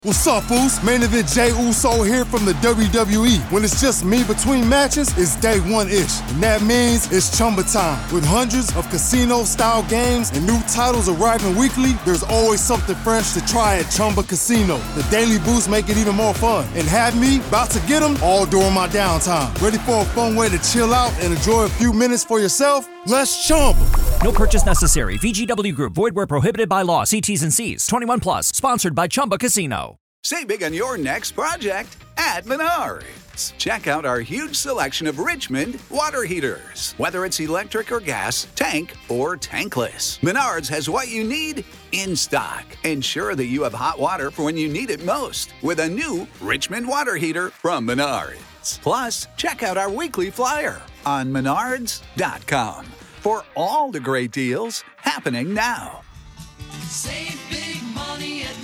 What's up, Foos? Main event Jey Uso here from the WWE. When it's just me between matches, it's day one-ish. And that means it's Chumba time. With hundreds of casino-style games and new titles arriving weekly, there's always something fresh to try at Chumba Casino. The daily boosts make it even more fun. And have me about to get them all during my downtime. Ready for a fun way to chill out and enjoy a few minutes for yourself? Let's Chumba. No purchase necessary. VGW Group. Void where prohibited by law. See T's and C's. 21 plus. Sponsored by Chumba Casino. Save big on your next project at Menards. Check out our huge selection of Richmond water heaters. Whether it's electric or gas, tank or tankless, Menards has what you need in stock. Ensure that you have hot water for when you need it most with a new Richmond water heater from Menards. Plus, check out our weekly flyer on menards.com for all the great deals happening now. Save big money at Menards.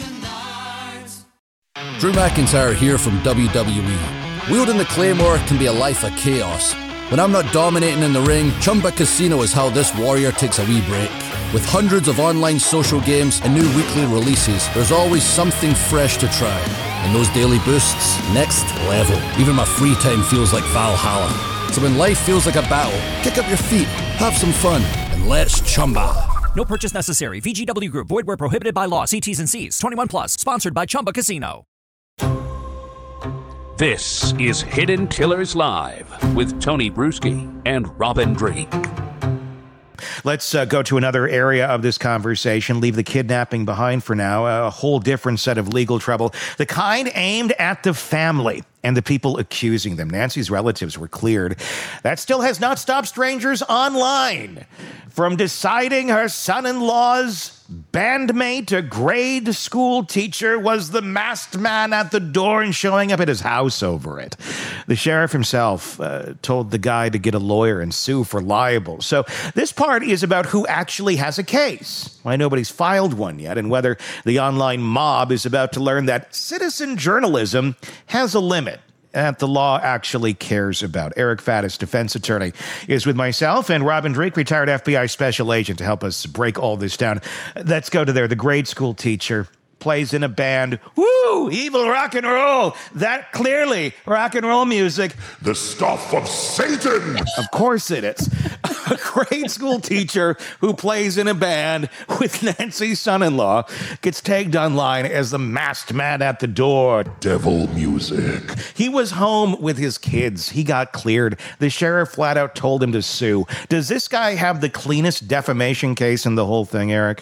Drew McIntyre here from WWE. Wielding the Claymore can be a life of chaos. When I'm not dominating in the ring, Chumba Casino is how this warrior takes a wee break. With hundreds of online social games and new weekly releases, there's always something fresh to try. And those daily boosts, next level. Even my free time feels like Valhalla. So when life feels like a battle, kick up your feet, have some fun, and let's Chumba. No purchase necessary. VGW Group. Void where prohibited by law. See T's and C's. 21 plus. Sponsored by Chumba Casino. This is Hidden Tillers Live with Tony Bruschi and Robin Drake. Let's go to another area of this conversation. Leave the kidnapping behind for now. A whole different set of legal trouble. The kind aimed at the family and the people accusing them. Nancy's relatives were cleared. That still has not stopped strangers online from deciding her son-in-law's bandmate, a grade school teacher, was the masked man at the door and showing up at his house over it. The sheriff himself told the guy to get a lawyer and sue for libel. So this part is about who actually has a case. Why nobody's filed one yet, and whether the online mob is about to learn that citizen journalism has a limit that the law actually cares about. Eric Faddis, defense attorney, is with myself and Robin Drake, retired FBI special agent, to help us break all this down. Let's go to there. The grade school teacher plays in a band. Woo! Evil rock and roll. That clearly rock and roll music. The stuff of Satan. Of course it is. A grade school teacher who plays in a band with Nancy's son-in-law gets tagged online as the masked man at the door. Devil music. He was home with his kids. He got cleared. The sheriff flat out told him to sue. Does this guy have the cleanest defamation case in the whole thing, Eric?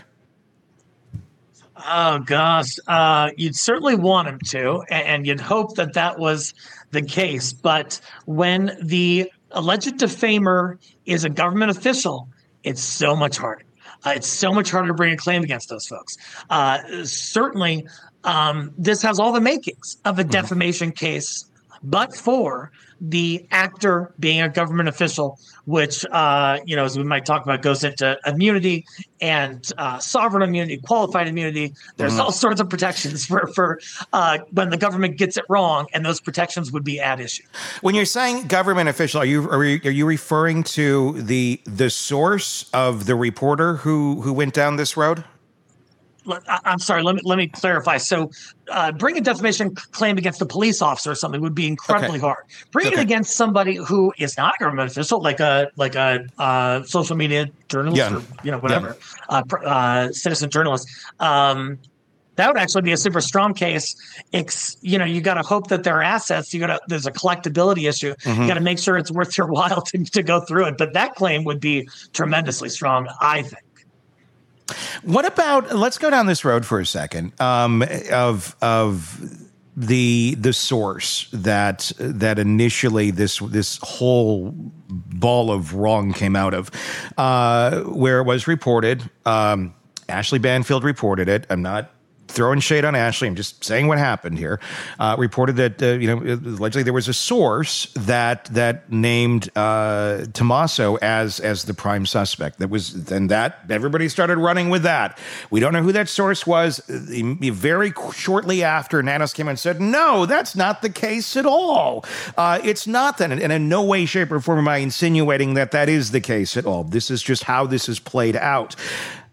Oh, gosh. You'd certainly want him to, and you'd hope that that was the case. But when the alleged defamer is a government official, it's so much harder. It's so much harder to bring a claim against those folks. Certainly, this has all the makings of a defamation case, but for the actor being a government official, which, as we might talk about, goes into immunity and sovereign immunity, qualified immunity. There's all sorts of protections for when the government gets it wrong, and those protections would be at issue. When you're saying government official, are you referring to the source of the reporter who went down this road? I'm sorry, let me clarify. So bring a defamation claim against a police officer or something would be incredibly hard. Bring it against somebody who is not a government official, like a social media journalist or whatever, citizen journalist. That would actually be a super strong case. You got to hope that there are assets. There's a collectability issue. You got to make sure it's worth your while to go through it. But that claim would be tremendously strong, I think. What about, let's go down this road for a second, of the source that initially this whole ball of wrong came out of, where it was reported. Ashley Banfield reported it. I'm not throwing shade on Ashley. I'm just saying what happened here. Reported that allegedly there was a source that named Tommaso as the prime suspect. That everybody started running with that. We don't know who that source was. Very shortly after, Nanos came and said, "No, that's not the case at all. It's not that." And in no way, shape, or form am I insinuating that is the case at all. This is just how this is played out.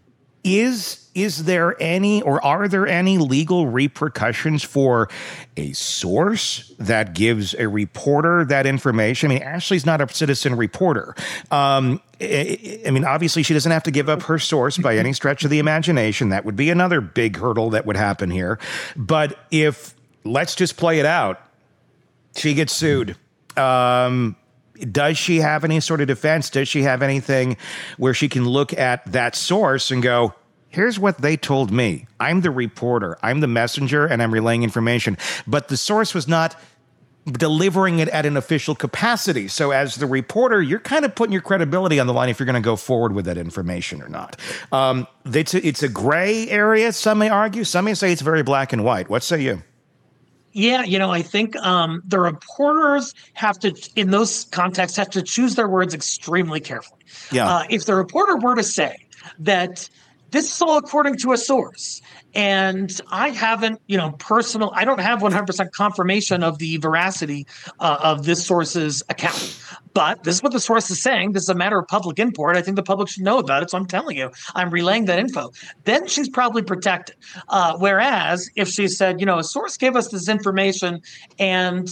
Is there any, or are there any legal repercussions for a source that gives a reporter that information? I mean, Ashley's not a citizen reporter. I mean, obviously, she doesn't have to give up her source by any stretch of the imagination. That would be another big hurdle that would happen here. But if, let's just play it out, she gets sued. Does she have any sort of defense? Does she have anything where she can look at that source and go, here's what they told me. I'm the reporter. I'm the messenger, and I'm relaying information. But the source was not delivering it at an official capacity. So as the reporter, you're kind of putting your credibility on the line if you're going to go forward with that information or not. It's a gray area, some may argue. Some may say it's very black and white. What say you? Yeah, I think the reporters have to, in those contexts, have to choose their words extremely carefully. Yeah. If the reporter were to say that this is all according to a source, and I haven't, I don't have 100% confirmation of the veracity of this source's account, but this is what the source is saying. This is a matter of public import. I think the public should know about it. So I'm telling you, I'm relaying that info. Then she's probably protected. Whereas if she said, a source gave us this information, and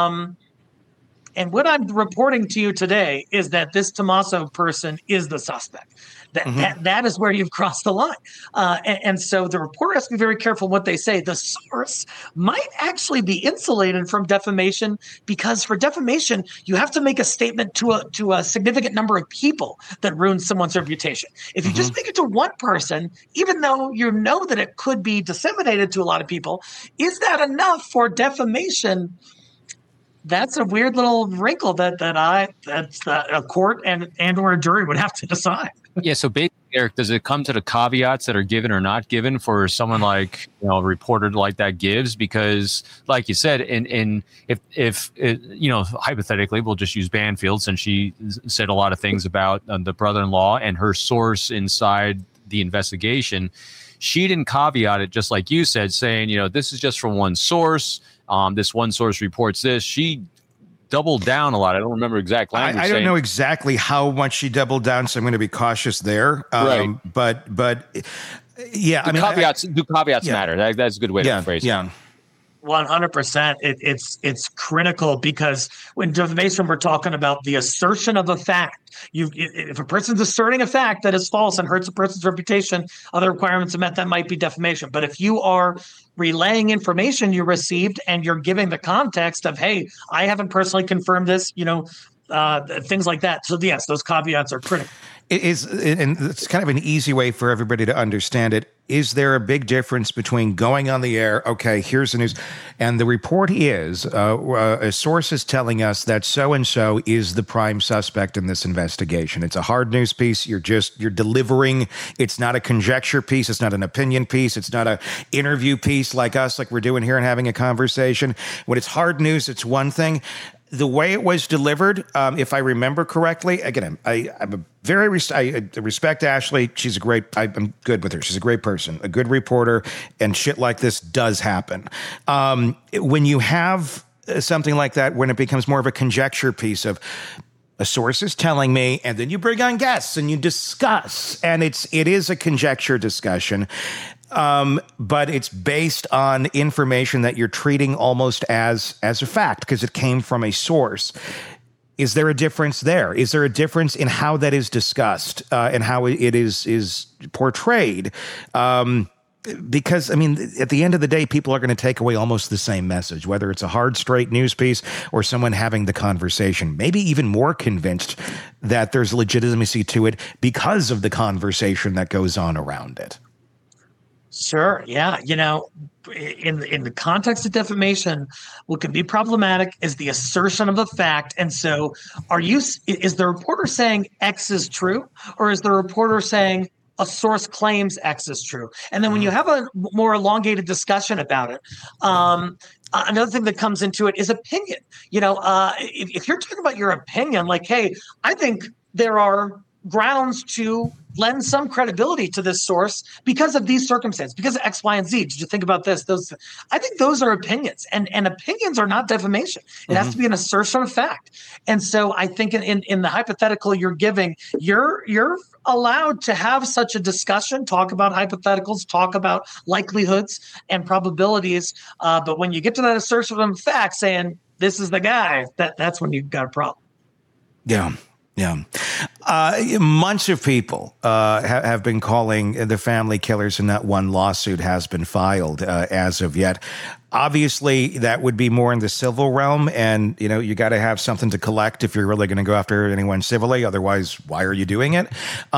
what I'm reporting to you today is that this Tommaso person is the suspect. That is where you've crossed the line. And so the reporter has to be very careful what they say. The source might actually be insulated from defamation, because for defamation, you have to make a statement to a significant number of people that ruins someone's reputation. If you just make it to one person, even though you know that it could be disseminated to a lot of people, is that enough for defamation? That's a weird little wrinkle that a court and or a jury would have to decide. Yeah. So basically, Eric, does it come to the caveats that are given or not given for someone like, a reporter like that gives? Because like you said, if hypothetically, we'll just use Banfield, since she said a lot of things about the brother-in-law and her source inside the investigation. She didn't caveat it, just like you said, saying, this is just from one source. This one source reports this. She doubled down a lot. I don't remember exact language. I don't know exactly how much she doubled down, so I'm going to be cautious there. Right. But yeah, do caveats matter? That's a good way to phrase it. Yeah. 100%. It's critical, because when defamation, we're talking about the assertion of a fact. If a person's asserting a fact that is false and hurts a person's reputation, other requirements are met, that might be defamation. But if you are relaying information you received and you're giving the context of, hey, I haven't personally confirmed this, things like that. So yes, those caveats are critical. It is, and it's kind of an easy way for everybody to understand it. Is there a big difference between going on the air, okay, here's the news, and the report is, a source is telling us that so-and-so is the prime suspect in this investigation. It's a hard news piece. You're delivering. It's not a conjecture piece. It's not an opinion piece. It's not a interview piece like us, like we're doing here and having a conversation. When it's hard news, it's one thing. The way it was delivered, if I remember correctly, again, I'm a very I respect Ashley. She's I'm good with her. She's a great person, a good reporter, and shit like this does happen. When you have something like that, when it becomes more of a conjecture piece of a source is telling me, and then you bring on guests and you discuss, and it is a conjecture discussion. But it's based on information that you're treating almost as a fact because it came from a source. Is there a difference there? Is there a difference in how that is discussed and how it is portrayed? Because, at the end of the day, people are going to take away almost the same message, whether it's a hard, straight news piece or someone having the conversation, maybe even more convinced that there's legitimacy to it because of the conversation that goes on around it. Sure. Yeah. In the context of defamation, what can be problematic is the assertion of a fact. And so is the reporter saying X is true, or is the reporter saying a source claims X is true? And then when you have a more elongated discussion about it, another thing that comes into it is opinion. If you're talking about your opinion, like, hey, I think there are grounds to lend some credibility to this source because of these circumstances, because of X, Y, and Z. Did you think about this? I think those are opinions, and opinions are not defamation. It has to be an assertion of fact. And so I think in the hypothetical you're giving, you're allowed to have such a discussion, talk about hypotheticals, talk about likelihoods and probabilities. But when you get to that assertion of fact saying this is the guy, that's when you've got a problem. Yeah. Yeah. Months of people have been calling the family killers, and not one lawsuit has been filed as of yet. Obviously, that would be more in the civil realm, and, you got to have something to collect if you're really going to go after anyone civilly. Otherwise, why are you doing it?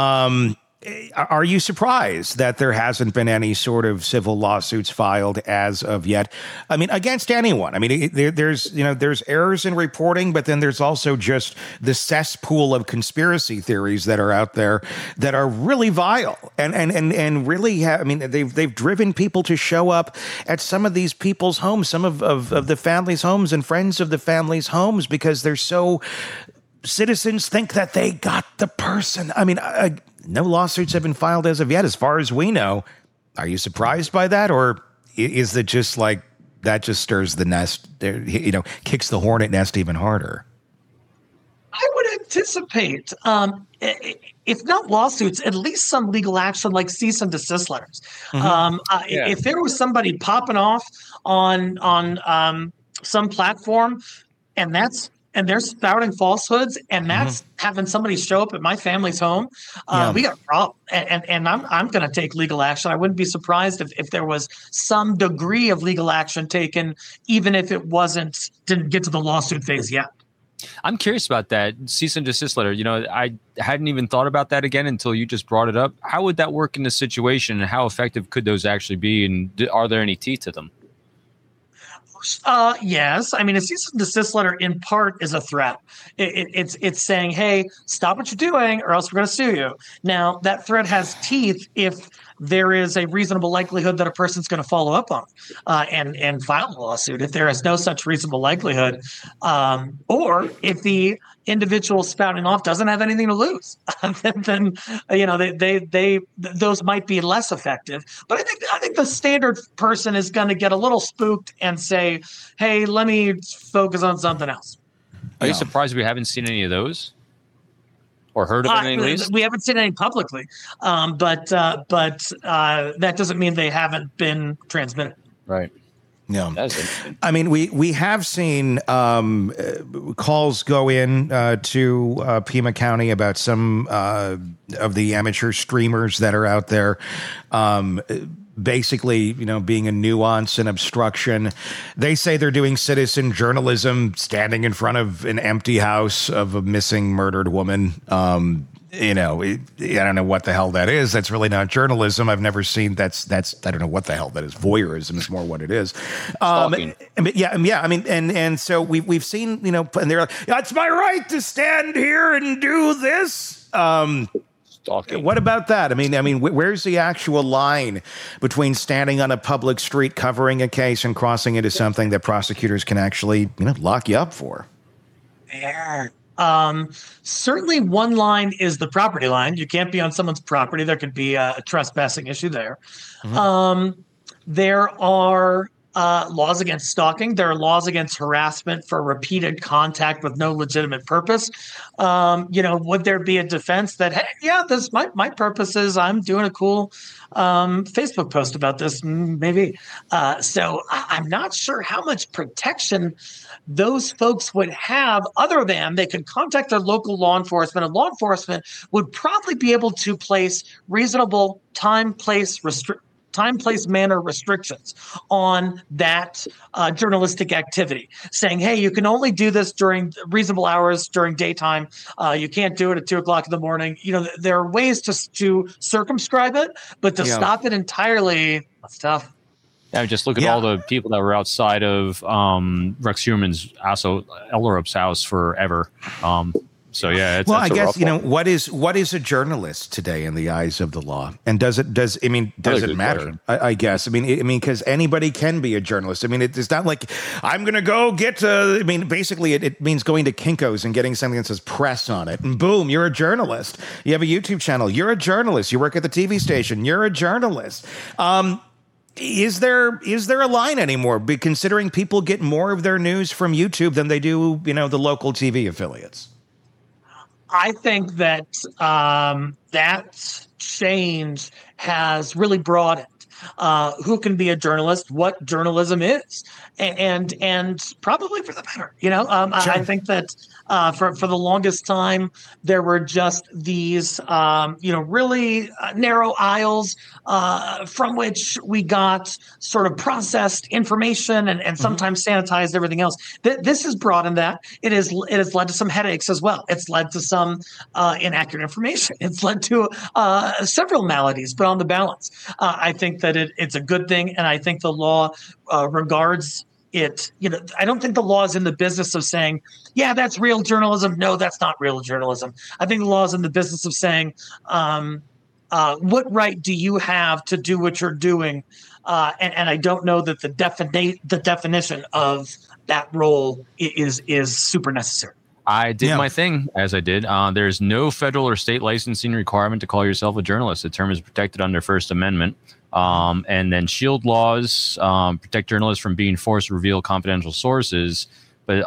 Are you surprised that there hasn't been any sort of civil lawsuits filed as of yet? I mean, against anyone. I mean, there's errors in reporting, but then there's also just the cesspool of conspiracy theories that are out there that are really vile and really they've driven people to show up at some of these people's homes, some of the families' homes and friends of the families' homes, because they're so citizens think that they got the person. I mean, no lawsuits have been filed as of yet, as far as we know. Are you surprised by that, or is it just like that just stirs the nest, kicks the hornet nest even harder? I would anticipate, if not lawsuits, at least some legal action like cease and desist letters. If there was somebody popping off on some platform, and they're spouting falsehoods, and that's having somebody show up at my family's home, we got a problem. And I'm going to take legal action. I wouldn't be surprised if there was some degree of legal action taken, even if it didn't get to the lawsuit phase yet. I'm curious about that cease and desist letter. I hadn't even thought about that again until you just brought it up. How would that work in this situation, and how effective could those actually be? And are there any teeth to them? Yes. I mean, a cease and desist letter in part is a threat. It's saying, hey, stop what you're doing or else we're going to sue you. Now, that threat has teeth if there is a reasonable likelihood that a person's going to follow up on and file a lawsuit. If there is no such reasonable likelihood, or if the individual spouting off doesn't have anything to lose, then those might be less effective. But I think the standard person is going to get a little spooked and say, "Hey, let me focus on something else." Are you surprised we haven't seen any of those? Or heard of any at least? We haven't seen any publicly, but that doesn't mean they haven't been transmitted. Right. Yeah. I mean, we have seen calls go in to Pima County about some of the amateur streamers that are out there. Basically, being a nuance and obstruction. They say they're doing citizen journalism, standing in front of an empty house of a missing, murdered woman. I don't know what the hell that is. That's really not journalism. I've never seen that's I don't know what the hell that is. Voyeurism is more what it is. But yeah. I mean, and so we've seen, and they're like, it's my right to stand here and do this. Stalking. What about that? I mean, where's the actual line between standing on a public street covering a case and crossing into something that prosecutors can actually, lock you up for? Certainly one line is the property line. You can't be on someone's property. There could be a trespassing issue there. There are laws against stalking. There are laws against harassment for repeated contact with no legitimate purpose. Would there be a defense that, hey, yeah, this my purpose is I'm doing a cool Facebook post about this, maybe. So I'm not sure how much protection those folks would have, other than they could contact their local law enforcement, and law enforcement would probably be able to place reasonable time, place, manner restrictions on that journalistic activity, saying, hey, you can only do this during reasonable hours during daytime. You can't do it at 2:00 in the morning. There are ways to circumscribe it, but to stop it entirely, that's tough. Yeah, just look at all the people that were outside of Rex Heuermann's, also Ellerup's house forever. So yeah, I guess what is a journalist today in the eyes of the law, and does it matter? I guess because anybody can be a journalist. It's not like I'm gonna go get. Basically, it means going to Kinko's and getting something that says press on it, and boom, you're a journalist. You have a YouTube channel, you're a journalist. You work at the TV station, you're a journalist. Is there a line anymore? Considering people get more of their news from YouTube than they do, the local TV affiliates. I think that that change has really broadened who can be a journalist, what journalism is, and probably for the better. Sure. I think that for the longest time there were just these really narrow aisles from which we got sort of processed information and sometimes sanitized everything else. This has broadened that. It has led to some headaches as well. It's led to some inaccurate information. It's led to several maladies, but on the balance, I think that it's a good thing, and I think the law regards it. I don't think the law is in the business of saying, yeah, that's real journalism. No, that's not real journalism. I think the law is in the business of saying, what right do you have to do what you're doing? And I don't know that the definition of that role is super necessary. I did my thing as I did. There's no federal or state licensing requirement to call yourself a journalist. The term is protected under First Amendment. And then shield laws protect journalists from being forced to reveal confidential sources, but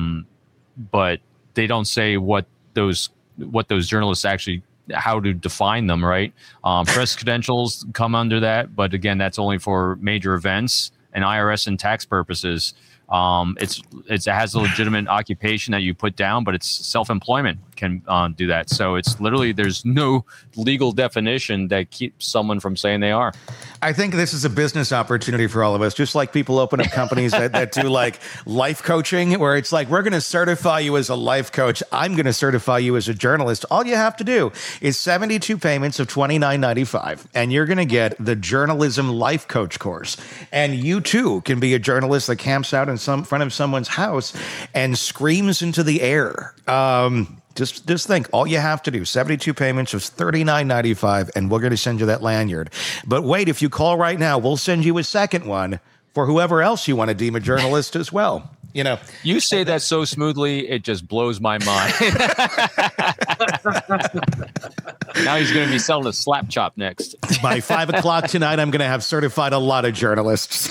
they don't say what those journalists actually, how to define them, right? Press credentials come under that, but again, that's only for major events and IRS and tax purposes. It has a legitimate occupation that you put down, but it's self-employment can do that. So it's literally, there's no legal definition that keeps someone from saying they are. I think this is a business opportunity for all of us, just like people open up companies that do like life coaching, where it's like, we're going to certify you as a life coach. I'm going to certify you as a journalist. All you have to do is 72 payments of $29.95, and you're going to get the Journalism Life Coach course. And you too can be a journalist that camps out in front of someone's house and screams into the air. Just think, all you have to do, 72 payments of $39.95, and we're going to send you that lanyard. But wait, if you call right now, we'll send you a second one for whoever else you want to deem a journalist as well. You say that so smoothly, it just blows my mind. Now he's going to be selling a slap chop next. By 5 o'clock tonight, I'm going to have certified a lot of journalists.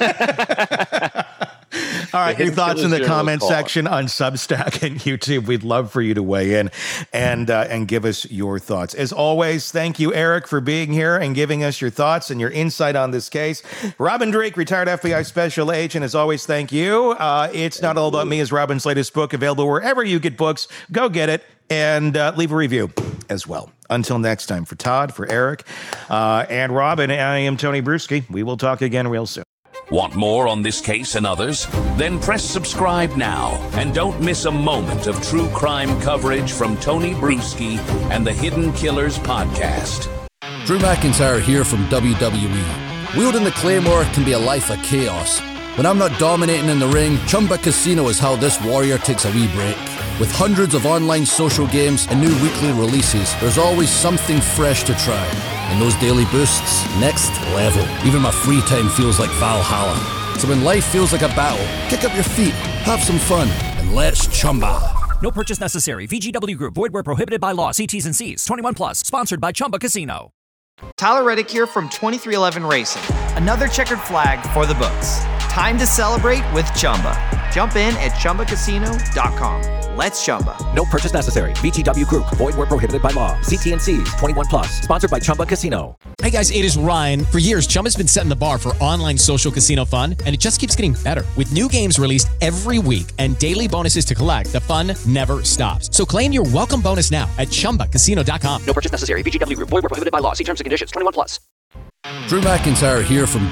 All right, your thoughts in the comment section on Substack and YouTube. We'd love for you to weigh in and give us your thoughts. As always, thank you, Eric, for being here and giving us your thoughts and your insight on this case. Robin Drake, retired FBI special agent, as always, thank you. It's Not All About Me is Robin's latest book, available wherever you get books. Go get it and leave a review as well. Until next time, for Todd, for Eric, and Robin, I am Tony Bruschi. We will talk again real soon. Want more on this case and others? Then press subscribe now and don't miss a moment of true crime coverage from Tony Bruschi and the Hidden Killers podcast. Drew McIntyre here from WWE. Wielding the Claymore can be a life of chaos. When I'm not dominating in the ring, Chumba Casino is how this warrior takes a wee break. With hundreds of online social games and new weekly releases, there's always something fresh to try. And those daily boosts, next level. Even my free time feels like Valhalla. So when life feels like a battle, kick up your feet, have some fun, and let's Chumba. No purchase necessary. VGW Group. Void where prohibited by law. See T's and C's. 21 plus. Sponsored by Chumba Casino. Tyler Reddick here from 23XI Racing. Another checkered flag for the books. Time to celebrate with Chumba. Jump in at ChumbaCasino.com. Let's Chumba. No purchase necessary. VGW Group. Void where prohibited by law. See T's and C's. 21 plus. Sponsored by Chumba Casino. Hey guys, it is Ryan. For years, Chumba's been setting the bar for online social casino fun, and it just keeps getting better. With new games released every week and daily bonuses to collect, the fun never stops. So claim your welcome bonus now at ChumbaCasino.com. No purchase necessary. VGW Group. Void where prohibited by law. See terms and conditions. 21 plus. Drew McIntyre here from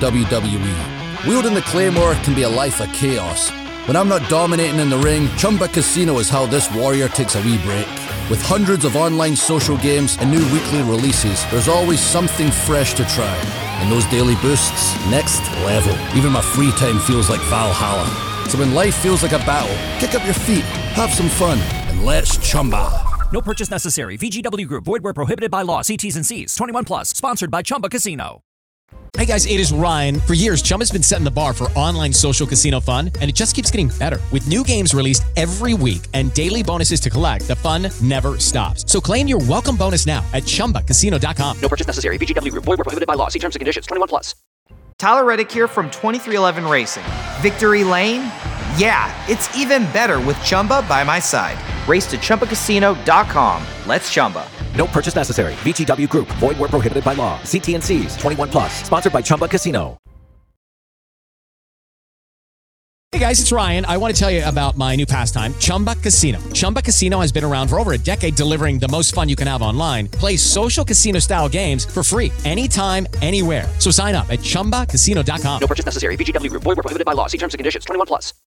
WWE. Wielding the Claymore can be a life of chaos. When I'm not dominating in the ring, Chumba Casino is how this warrior takes a wee break. With hundreds of online social games and new weekly releases, there's always something fresh to try. And those daily boosts, next level. Even my free time feels like Valhalla. So when life feels like a battle, kick up your feet, have some fun, and Let's Chumba. No purchase necessary. VGW Group. Void where prohibited by law. See T's and C's. 21 plus. Sponsored by Chumba Casino. Hey guys, it is Ryan. For years, Chumba's been setting the bar for online social casino fun, and it just keeps getting better. With new games released every week and daily bonuses to collect, the fun never stops. So claim your welcome bonus now at ChumbaCasino.com. No purchase necessary. VGW Group. Void where prohibited by law. See terms and conditions. 21 plus. Tyler Reddick here from 2311 Racing. Victory Lane? Yeah, it's even better with Chumba by my side. Race to ChumbaCasino.com. Let's Chumba. No purchase necessary. VGW Group. Void where prohibited by law. See T&Cs. 21 plus. Sponsored by Chumba Casino. Hey guys, it's Ryan. I want to tell you about my new pastime, Chumba Casino. Chumba Casino has been around for over a decade, delivering the most fun you can have online. Play social casino-style games for free anytime, anywhere. So sign up at ChumbaCasino.com. No purchase necessary. VGW Group. Void where prohibited by law. See terms and conditions. 21 plus.